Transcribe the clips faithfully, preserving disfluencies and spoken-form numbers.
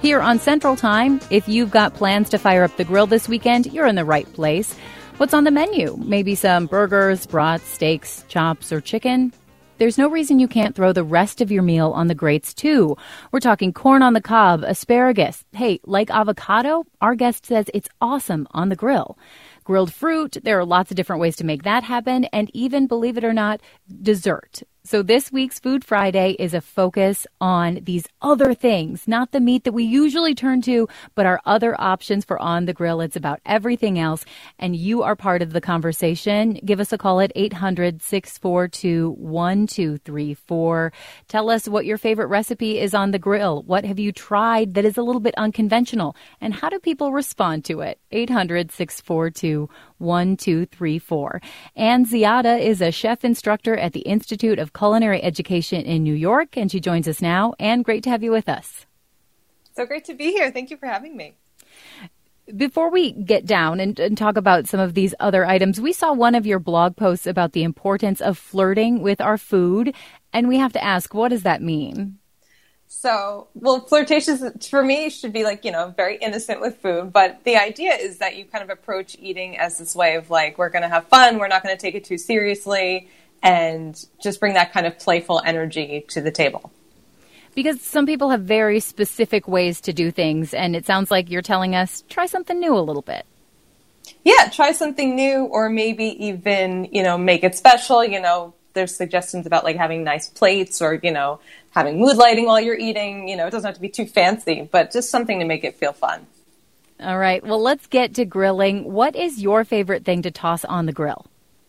Here on Central Time, if you've got plans to fire up the grill this weekend, you're in the right place. What's on the menu? Maybe some burgers, brats, steaks, chops, or chicken? There's no reason you can't throw the rest of your meal on the grates, too. We're talking corn on the cob, asparagus. Hey, like avocado, our guest says it's awesome on the grill. Grilled fruit, there are lots of different ways to make that happen, and even, believe it or not, dessert. So this week's Food Friday is a focus on these other things, not the meat that we usually turn to, but our other options for on the grill. It's about everything else, and you are part of the conversation. Give us a call at eight hundred, six four two, one two three four. Tell us what your favorite recipe is on the grill. What have you tried that is a little bit unconventional, and how do people respond to it? eight hundred, six four two, one two three four. Ann Ziada is a chef instructor at the Institute of Culinary Education in New York, and she joins us now. Ann, great to have you with us. So great to be here. Thank you for having me. Before we get down and, and talk about some of these other items, we saw one of your blog posts about the importance of flirting with our food, and we have to ask, what does that mean? So, well, flirtatious for me should be like, you know, very innocent with food. But the idea is that you kind of approach eating as this way of like, we're going to have fun. We're not going to take it too seriously, and just bring that kind of playful energy to the table. Because some people have very specific ways to do things. And it sounds like you're telling us, try something new a little bit. Yeah, try something new, or maybe even, you know, make it special. You know, there's suggestions about like having nice plates, or, you know, having mood lighting while you're eating. You know, it doesn't have to be too fancy, but just something to make it feel fun. All right. Well, let's get to grilling. What is your favorite thing to toss on the grill?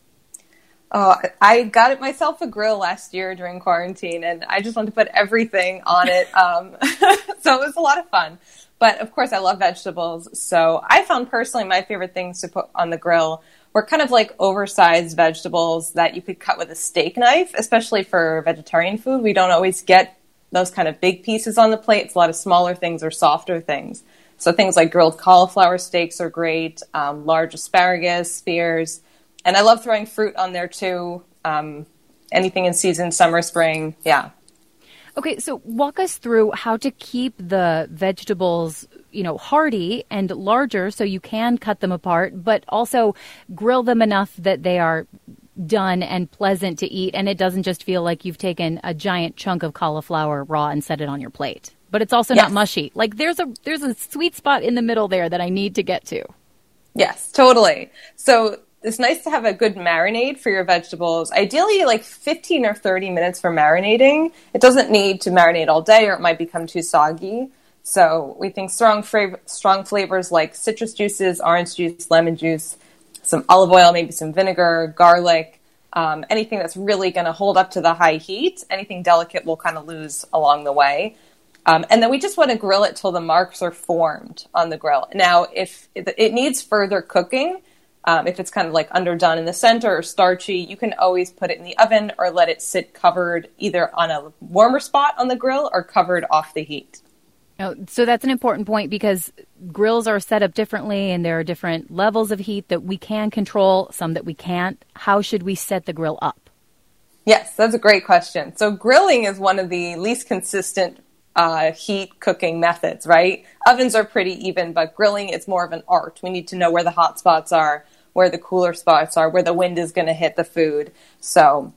Oh, I got it myself a grill last year during quarantine, and I just wanted to put everything on it. Um, so it was a lot of fun. But of course, I love vegetables. So I found personally my favorite things to put on the grill were kind of like oversized vegetables that you could cut with a steak knife, especially for vegetarian food. We don't always get those kind of big pieces on the plate. It's a lot of smaller things or softer things. So things like grilled cauliflower steaks are great, um, large asparagus, spears. And I love throwing fruit on there too. Um, anything in season, summer, spring. Yeah. Okay, so walk us through how to keep the vegetables, you know, hearty and larger so you can cut them apart, but also grill them enough that they are done and pleasant to eat, and it doesn't just feel like you've taken a giant chunk of cauliflower raw and set it on your plate. But it's also yes. not mushy. Like there's a there's a sweet spot in the middle there that I need to get to. Yes, totally. So it's nice to have a good marinade for your vegetables. Ideally, like fifteen or thirty minutes for marinating. It doesn't need to marinate all day, or it might become too soggy. So we think strong fra- strong flavors like citrus juices, orange juice, lemon juice, some olive oil, maybe some vinegar, garlic, um, anything that's really going to hold up to the high heat. Anything delicate will kind of lose along the way. Um, and then we just want to grill it till the marks are formed on the grill. Now, if it, it needs further cooking, Um, if it's kind of like underdone in the center or starchy, you can always put it in the oven or let it sit covered either on a warmer spot on the grill or covered off the heat. Oh, so that's an important point because grills are set up differently and there are different levels of heat that we can control, some that we can't. How should we set the grill up? Yes, that's a great question. So grilling is one of the least consistent uh, heat cooking methods, right? Ovens are pretty even, but grilling is more of an art. We need to know where the hot spots are, where the cooler spots are, where the wind is going to hit the food. So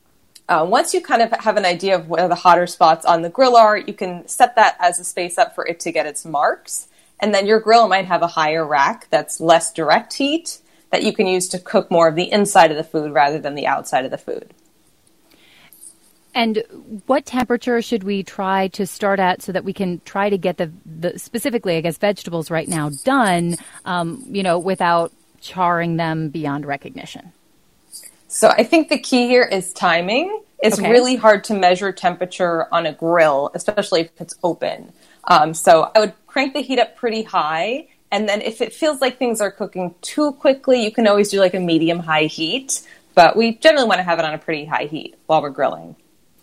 uh, once you kind of have an idea of where the hotter spots on the grill are, you can set that as a space up for it to get its marks. And then your grill might have a higher rack that's less direct heat that you can use to cook more of the inside of the food rather than the outside of the food. And what temperature should we try to start at so that we can try to get the, the specifically, I guess, vegetables right now done, um, you know, without charring them beyond recognition? So I think the key here is timing. It's okay. Really hard to measure temperature on a grill, especially if it's open. Um, so I would crank the heat up pretty high. And then if it feels like things are cooking too quickly, you can always do like a medium high heat. But we generally want to have it on a pretty high heat while we're grilling.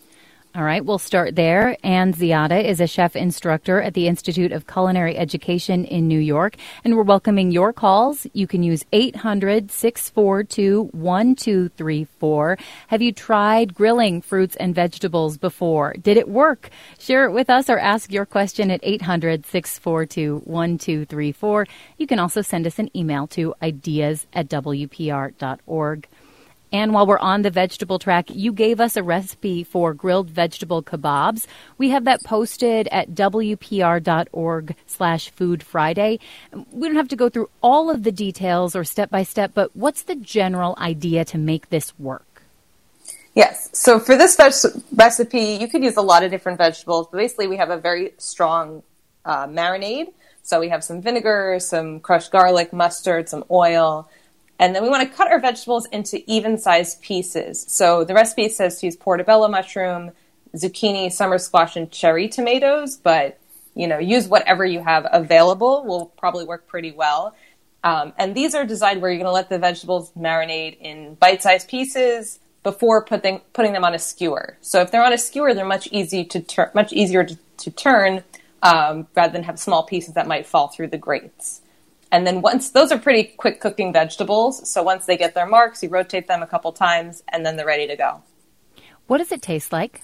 All right, we'll start there. Ann Ziada is a chef instructor at the Institute of Culinary Education in New York, and we're welcoming your calls. You can use eight hundred, six four two, one two three four. Have you tried grilling fruits and vegetables before? Did it work? Share it with us or ask your question at eight hundred, six four two, one two three four. You can also send us an email to ideas at w p r dot org. And while we're on the vegetable track, you gave us a recipe for grilled vegetable kebabs. We have that posted at w p r dot org slash food Friday. We don't have to go through all of the details or step by step, but what's the general idea to make this work? Yes. So for this veg- recipe, you could use a lot of different vegetables. But basically, we have a very strong uh, marinade. So we have some vinegar, some crushed garlic, mustard, some oil. And then we want to cut our vegetables into even-sized pieces. So the recipe says to use portobello mushroom, zucchini, summer squash, and cherry tomatoes. But, you know, use whatever you have available. Will probably work pretty well. Um, and these are designed where you're going to let the vegetables marinate in bite-sized pieces before putting putting them on a skewer. So if they're on a skewer, they're much easy to tur- much easier to, to turn um, rather than have small pieces that might fall through the grates. And then once, those are pretty quick cooking vegetables. So once they get their marks, you rotate them a couple times and then they're ready to go. What does it taste like?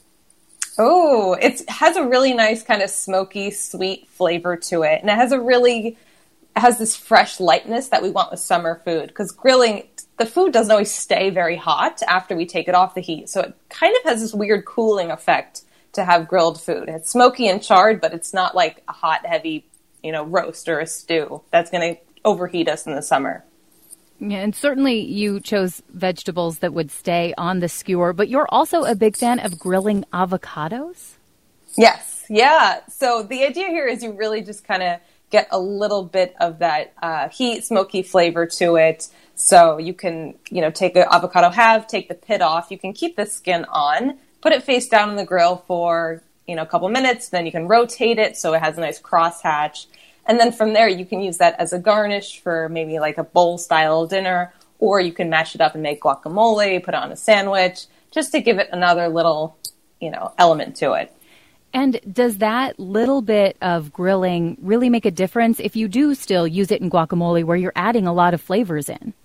Oh, it has a really nice kind of smoky, sweet flavor to it. And it has a really, it has this fresh lightness that we want with summer food. Because grilling, the food doesn't always stay very hot after we take it off the heat. So it kind of has this weird cooling effect to have grilled food. It's smoky and charred, but it's not like a hot, heavy you know, roast or a stew that's going to overheat us in the summer. Yeah, and certainly you chose vegetables that would stay on the skewer, but you're also a big fan of grilling avocados? Yes, yeah. So the idea here is you really just kind of get a little bit of that uh, heat, smoky flavor to it. So you can, you know, take an avocado halve, take the pit off. You can keep the skin on, put it face down on the grill for you know, a couple minutes, then you can rotate it so it has a nice crosshatch. And then from there, you can use that as a garnish for maybe like a bowl-style dinner, or you can mash it up and make guacamole, put it on a sandwich, just to give it another little, you know, element to it. And does that little bit of grilling really make a difference if you do still use it in guacamole where you're adding a lot of flavors in?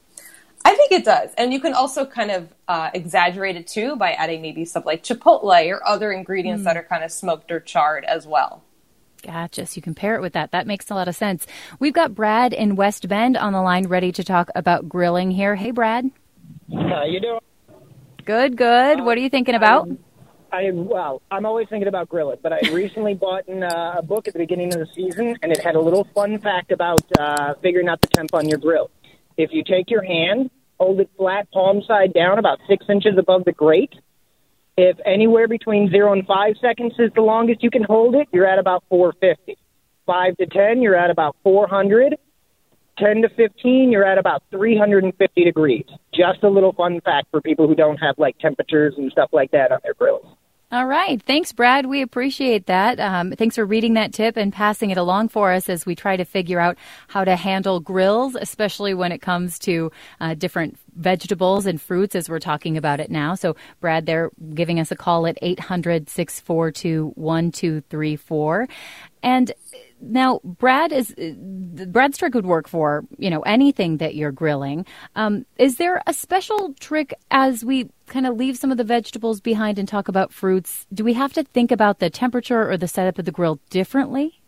I think it does. And you can also kind of uh, exaggerate it too by adding maybe some like chipotle or other ingredients mm. that are kind of smoked or charred as well. Gotcha. So you can pair it with that. That makes a lot of sense. We've got Brad in West Bend on the line ready to talk about grilling here. Hey, Brad. How you doing? Good, good. Uh, what are you thinking about? Um, I Well, I'm always thinking about grilling, but I recently bought an, uh, a book at the beginning of the season, and it had a little fun fact about uh, figuring out the temp on your grill. If you take your hand, hold it flat, palm side down, about six inches above the grate. If anywhere between zero and five seconds is the longest you can hold it, you're at about four fifty. Five to ten, you're at about four hundred. Ten to fifteen, you're at about three hundred fifty degrees. Just a little fun fact for people who don't have like temperatures and stuff like that on their grills. All right. Thanks, Brad. We appreciate that. Um, thanks for reading that tip and passing it along for us as we try to figure out how to handle grills, especially when it comes to uh, different vegetables and fruits as we're talking about it now. So, Brad, they're giving us a call at eight hundred, six four two, one two three four. And now, Brad is Brad's trick would work for, you know, anything that you're grilling. Um, is there a special trick as we kind of leave some of the vegetables behind and talk about fruits? Do we have to think about the temperature or the setup of the grill differently?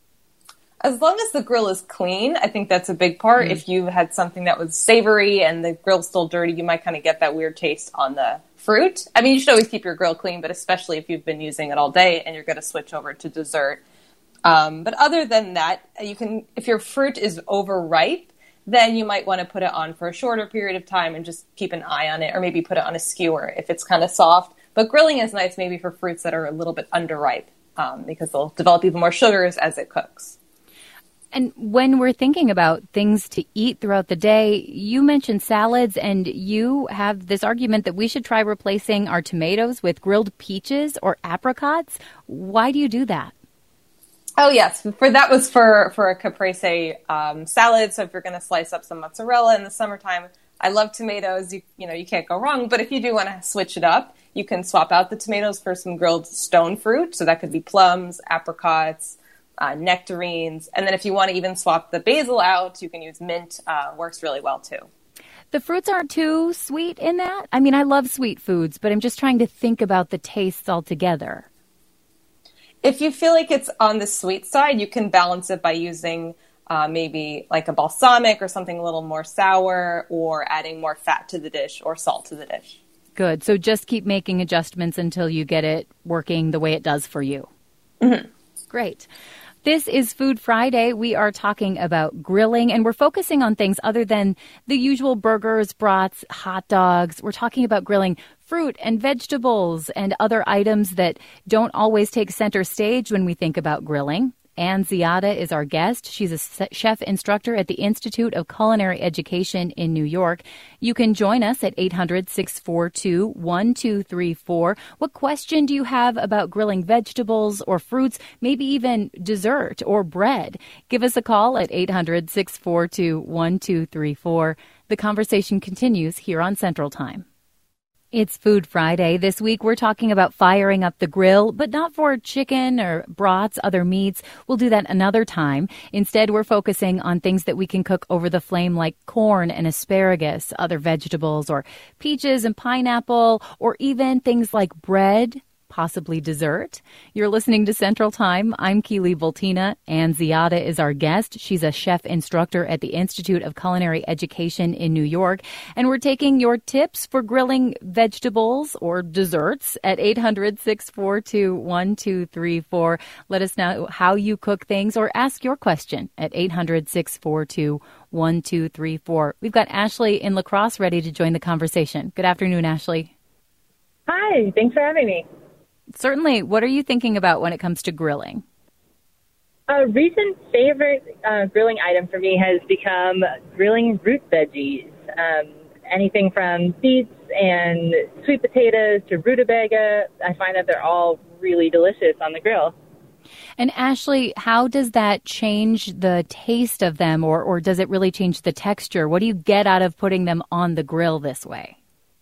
As long as the grill is clean, I think that's a big part. Mm. If you had something that was savory and the grill's still dirty, you might kind of get that weird taste on the fruit. I mean, you should always keep your grill clean, but especially if you've been using it all day and you're going to switch over to dessert. Um, but other than that, you can, if your fruit is overripe, then you might want to put it on for a shorter period of time and just keep an eye on it, or maybe put it on a skewer if it's kind of soft. But grilling is nice maybe for fruits that are a little bit underripe, um, because they'll develop even more sugars as it cooks. And when we're thinking about things to eat throughout the day, you mentioned salads, and you have this argument that we should try replacing our tomatoes with grilled peaches or apricots. Why do you do that? Oh, yes. For that was for, for a caprese um, salad. So if you're going to slice up some mozzarella in the summertime, I love tomatoes. You, you know, you can't go wrong. But if you do want to switch it up, You can swap out the tomatoes for some grilled stone fruit. So that could be plums, apricots, uh, nectarines. And then if you want to even swap the basil out, you can use mint. Uh, works really well too. The fruits aren't too sweet in that? I mean, I love sweet foods, but I'm just trying to think about the tastes altogether. If you feel like it's on the sweet side, you can balance it by using uh, maybe like a balsamic or something a little more sour, or adding more fat to the dish or salt to the dish. Good. So just keep making adjustments until you get it working the way it does for you. Mm-hmm. Great. This is Food Friday. We are talking about grilling, and we're focusing on things other than the usual burgers, brats, hot dogs. We're talking about grilling fruit and vegetables and other items that don't always take center stage when we think about grilling. Ann Ziada is our guest. She's a chef instructor at the Institute of Culinary Education in New York. You can join us at eight hundred, six four two, one two three four. What question do you have about grilling vegetables or fruits, maybe even dessert or bread? Give us a call at eight hundred, six four two, one two three four. The conversation continues here on Central Time. It's Food Friday. This week we're talking about firing up the grill, but not for chicken or brats, other meats. We'll do that another time. Instead, we're focusing on things that we can cook over the flame, like corn and asparagus, other vegetables, or peaches and pineapple, or even things like bread, possibly dessert. You're listening to Central Time. I'm Keely Voltina. Ann Ziada is our guest. She's a chef instructor at the Institute of Culinary Education in New York. And we're taking your tips for grilling vegetables or desserts at eight hundred, six four two, one two three four. Let us know how you cook things, or ask your question at eight hundred, six four two, one two three four. We've got Ashley in La Crosse ready to join the conversation. Good afternoon, Ashley. Hi, thanks for having me. Certainly. What are you thinking about when it comes to grilling? A recent favorite uh, grilling item for me has become grilling root veggies. Um, anything from beets and sweet potatoes to rutabaga. I find that they're all really delicious on the grill. And Ashley, how does that change the taste of them, or, or does it really change the texture? What do you get out of putting them on the grill this way?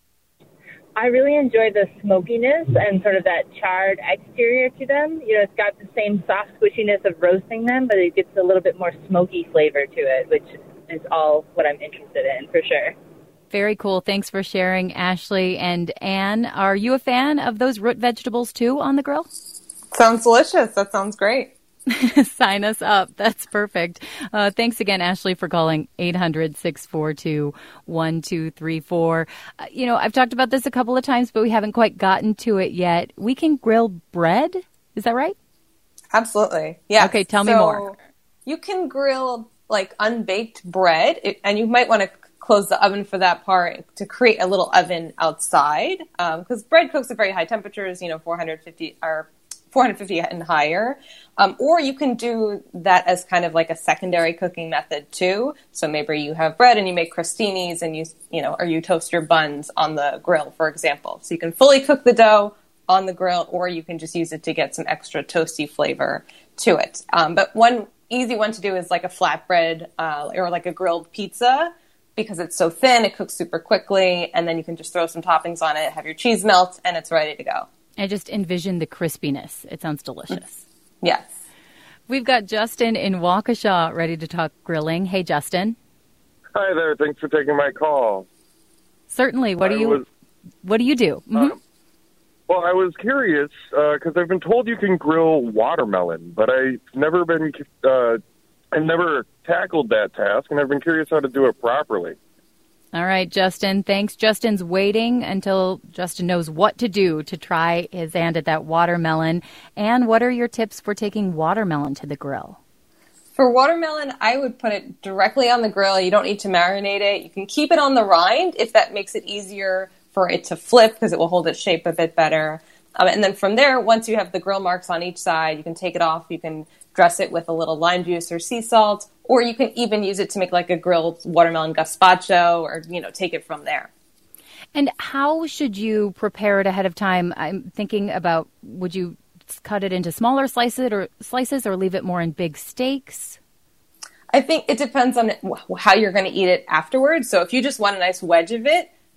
I really enjoy the smokiness and sort of that charred exterior to them. You know, it's got the same soft squishiness of roasting them, but it gets a little bit more smoky flavor to it, which is all what I'm interested in, for sure. Very cool. Thanks for sharing, Ashley. And Ann, are you a fan of those root vegetables, too, on the grill? Sounds delicious. That sounds great. Sign us up. That's perfect. Uh, thanks again, Ashley, for calling eight hundred, six four two, one two three four. Uh, you know, I've talked about this a couple of times, but we haven't quite gotten to it yet. We can grill bread. Is that right? Absolutely. Yeah. Okay, tell me so more. You can grill like unbaked bread, it, and you might want to close the oven for that part to create a little oven outside, because um, bread cooks at very high temperatures, you know, four hundred fifty or four hundred fifty and higher. Um, or you can do that as kind of like a secondary cooking method too. So maybe you have bread and you make crostinis, and you, you know, or you toast your buns on the grill, for example. So you can fully cook the dough on the grill, or you can just use it to get some extra toasty flavor to it. Um, but one easy one to do is like a flatbread uh, or like a grilled pizza, because it's so thin, it cooks super quickly, and then you can just throw some toppings on it, have your cheese melt, and it's ready to go. I just envision the crispiness. It sounds delicious. Yes. We've got Justin in Waukesha ready to talk grilling. Hey, Justin. Hi there. Thanks for taking my call. Certainly. What do I you was, What do you do? Mm-hmm. uh, well, I was curious because uh, I've been told you can grill watermelon, but I've never been uh, I've never tackled that task, and I've been curious how to do it properly. All right, Justin. Thanks. Justin's waiting until Justin knows what to do to try his hand at that watermelon. And what are your tips for taking watermelon to the grill? For watermelon, I would put it directly on the grill. You don't need to marinate it. You can keep it on the rind if that makes it easier for it to flip, because it will hold its shape a bit better. Um, and then from there, once you have the grill marks on each side, you can take it off. You can dress it with a little lime juice or sea salt, or you can even use it to make like a grilled watermelon gazpacho, or, you know, take it from there. And how should you prepare it ahead of time? I'm thinking about, would you cut it into smaller slices or slices or leave it more in big steaks? I think it depends on how you're going to eat it afterwards. So if you just want a nice wedge of it,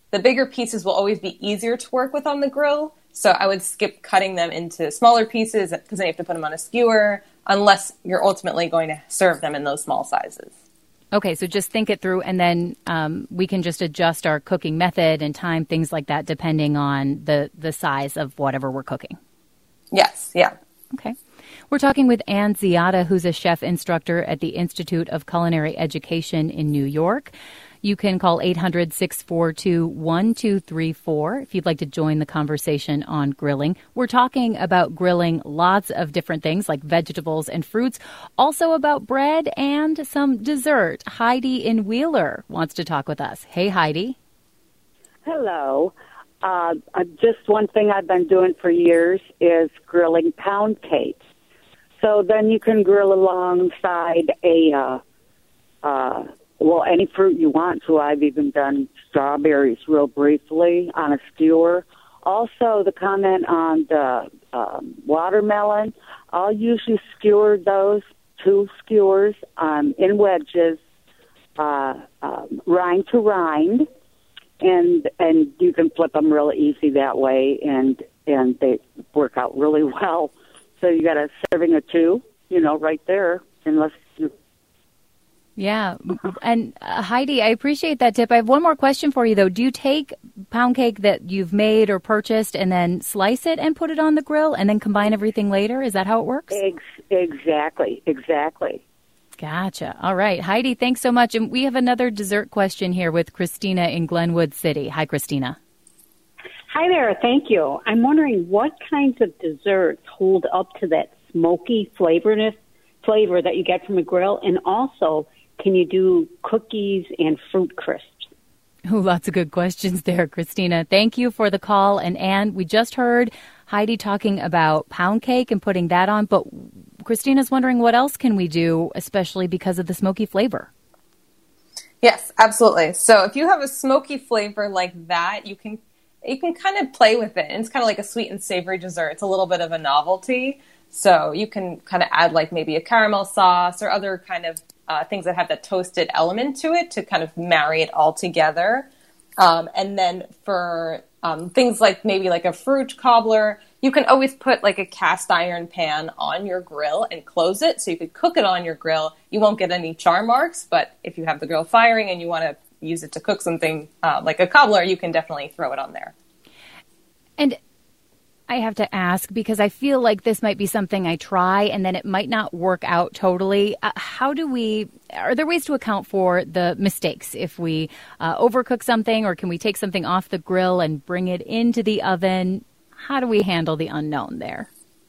the bigger pieces will always be easier to work with on the grill. So I would skip cutting them into smaller pieces because then you have to put them on a skewer unless you're ultimately going to serve them in those small sizes. Okay, so just think it through, and then um, we can just adjust our cooking method and time, things like that, depending on the, the size of whatever we're cooking. Yes, yeah. Okay. We're talking with Ann Ziada, who's a chef instructor at the Institute of Culinary Education in New York. You can call eight hundred, six four two, one two three four if you'd like to join the conversation on grilling. We're talking about grilling lots of different things like vegetables and fruits, also about bread and some dessert. Heidi in Wheeler wants to talk with us. Hey, Heidi. Hello. Uh, uh, just one thing I've been doing for years is grilling pound cake. So then you can grill alongside a... Uh, uh, Well, any fruit you want to. I've even done strawberries real briefly on a skewer. Also, the comment on the um, watermelon, I'll usually skewer those two skewers um, in wedges, uh, um, rind to rind, and and you can flip them real easy that way, and and they work out really well. So you got a serving of two, you know, right there, unless you. Yeah. And uh, Heidi, I appreciate that tip. I have one more question for you, though. Do you take pound cake that you've made or purchased and then slice it and put it on the grill and then combine everything later? Is that how it works? Ex- exactly. Exactly. Gotcha. All right. Heidi, thanks so much. And we have another dessert question here with Christina in Glenwood City. Hi, Christina. Hi there. Thank you. I'm wondering what kinds of desserts hold up to that smoky flavorness, flavor that you get from a grill, and also can you do cookies and fruit crisps? Oh, lots of good questions there, Christina. Thank you for the call. And Anne, we just heard Heidi talking about pound cake and putting that on, but Christina's wondering what else can we do, especially because of the smoky flavor? Yes, absolutely. So if you have a smoky flavor like that, you can you can kind of play with it. And it's kind of like a sweet and savory dessert. It's a little bit of a novelty. So you can kind of add like maybe a caramel sauce or other kind of uh, things that have that toasted element to it to kind of marry it all together. Um, and then for um, things like maybe like a fruit cobbler, you can always put like a cast iron pan on your grill and close it so you could cook it on your grill. You won't get any char marks, but if you have the grill firing and you want to use it to cook something uh, like a cobbler, you can definitely throw it on there. And I have to ask, because I feel like this might be something I try and then it might not work out totally. Uh, how do we, are there ways to account for the mistakes if we uh, overcook something, or can we take something off the grill and bring it into the oven? How do we handle the unknown there?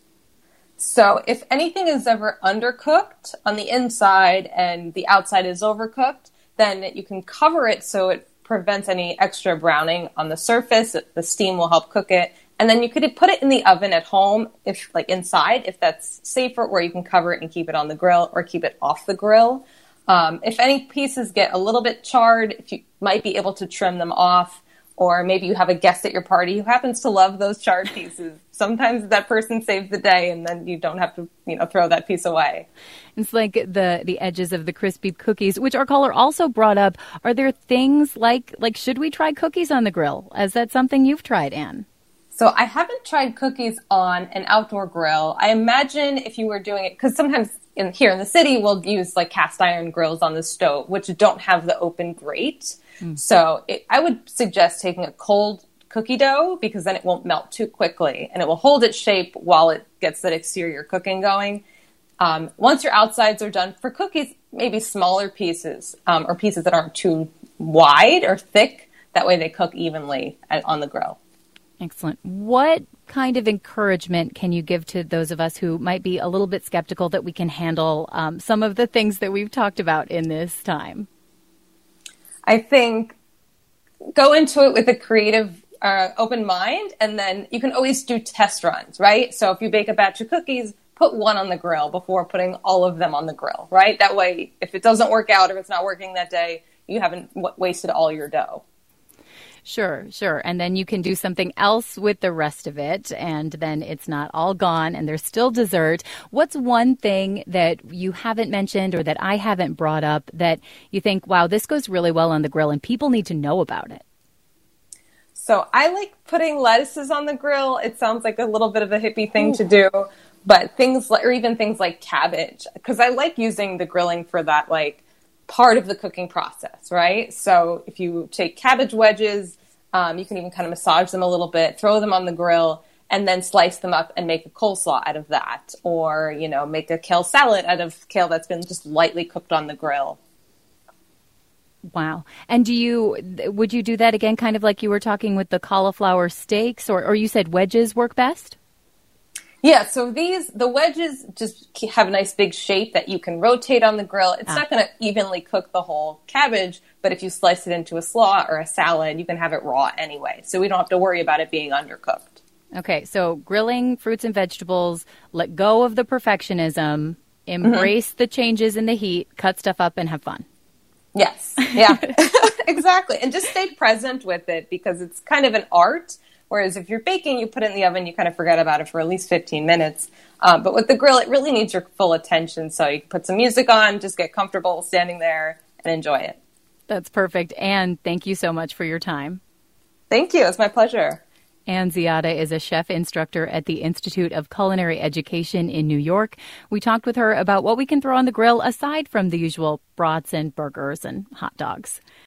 So if anything is ever undercooked on the inside and the outside is overcooked, then you can cover it so it prevents any extra browning on the surface. The steam will help cook it. And then you could put it in the oven at home, if like inside, if that's safer, or you can cover it and keep it on the grill or keep it off the grill. Um, if any pieces get a little bit charred, if you might be able to trim them off, or maybe you have a guest at your party who happens to love those charred pieces. Sometimes that person saves the day, and then you don't have to, you know, throw that piece away. It's like the the edges of the crispy cookies, which our caller also brought up. Are there things like, like should we try cookies on the grill? Is that something you've tried, Anne? So I haven't tried cookies on an outdoor grill. I imagine if you were doing it, because sometimes in, here in the city, we'll use like cast iron grills on the stove, which don't have the open grate. Mm. So it, I would suggest taking a cold cookie dough, because then it won't melt too quickly and it will hold its shape while it gets that exterior cooking going. Um, once your outsides are done, for cookies, maybe smaller pieces um, or pieces that aren't too wide or thick. That way they cook evenly at, on the grill. Excellent. What kind of encouragement can you give to those of us who might be a little bit skeptical that we can handle um, some of the things that we've talked about in this time? I think go into it with a creative, uh, open mind, and then you can always do test runs, right? So if you bake a batch of cookies, put one on the grill before putting all of them on the grill, right? That way, if it doesn't work out or if it's not working that day, you haven't w- wasted all your dough. Sure, sure. And then you can do something else with the rest of it, and then it's not all gone and there's still dessert. What's one thing that you haven't mentioned or that I haven't brought up that you think, wow, this goes really well on the grill and people need to know about it? So I like putting lettuces on the grill. It sounds like a little bit of a hippie thing Ooh. to do, but things like, or even things like cabbage, because I like using the grilling for that, like, part of the cooking process, right? So if you take cabbage wedges, um, you can even kind of massage them a little bit, throw them on the grill, and then slice them up and make a coleslaw out of that. Or, you know, make a kale salad out of kale that's been just lightly cooked on the grill. Wow. And do you, would you do that again, kind of like you were talking with the cauliflower steaks, or, or you said wedges work best? Yeah, so these, the wedges just have a nice big shape that you can rotate on the grill. It's ah. not going to evenly cook the whole cabbage, but if you slice it into a slaw or a salad, you can have it raw anyway. So we don't have to worry about it being undercooked. Okay, so grilling fruits and vegetables, let go of the perfectionism, embrace mm-hmm. the changes in the heat, cut stuff up, and have fun. Yes, yeah, exactly. And just stay present with it, because it's kind of an art. Whereas if you're baking, you put it in the oven, you kind of forget about it for at least fifteen minutes. Um, but with the grill, it really needs your full attention. So you can put some music on, just get comfortable standing there and enjoy it. That's perfect. Anne, thank you so much for your time. Thank you. It's my pleasure. Anne Ziada is a chef instructor at the Institute of Culinary Education in New York. We talked with her about what we can throw on the grill aside from the usual brats and burgers and hot dogs.